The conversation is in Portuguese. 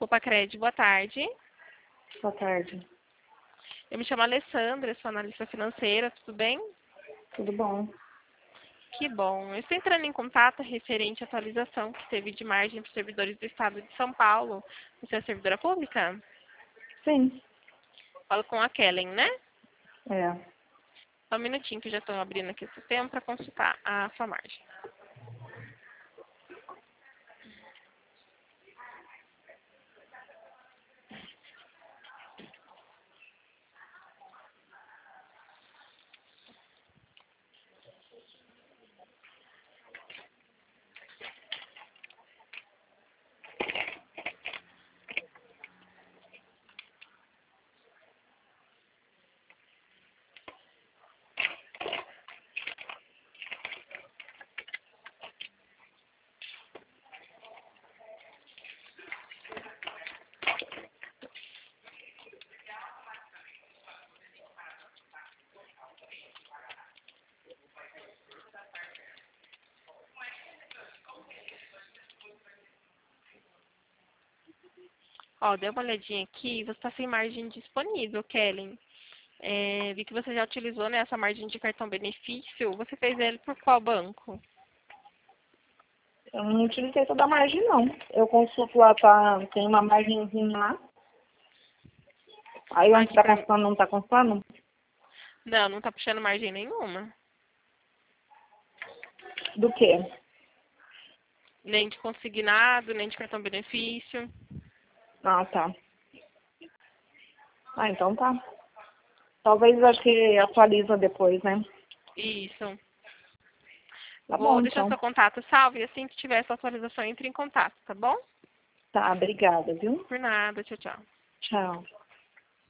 Copacred, boa tarde. Boa tarde. Eu me chamo Alessandra, sou analista financeira, tudo bem? Tudo bom? Que bom. Eu estou entrando em contato referente à atualização que teve de margem para os servidores do Estado de São Paulo. Você é servidora pública? Sim. Falo com a Kellen, né? É. Só um minutinho que eu já estou abrindo aqui o sistema para consultar a sua margem. Ó, dê uma olhadinha aqui, você está sem margem disponível, Kellen. Vi que você já utilizou, né, essa margem de cartão benefício. Você fez ele por qual banco? Eu não utilizei toda a margem, não. Eu consulto lá, tem uma margenzinha lá. Aí onde Aqui tá pra... constando, não tá constando? Não, não está puxando margem nenhuma. Do quê? Nem de consignado, nem de cartão benefício. Ah, tá. Ah, então tá. Talvez acho que atualiza depois, né? Isso. Tá Vou bom, deixar então. seu contato salvo e assim que tiver essa atualização, entre em contato, tá bom? Tá, obrigada, viu? Por nada, tchau, tchau. Tchau.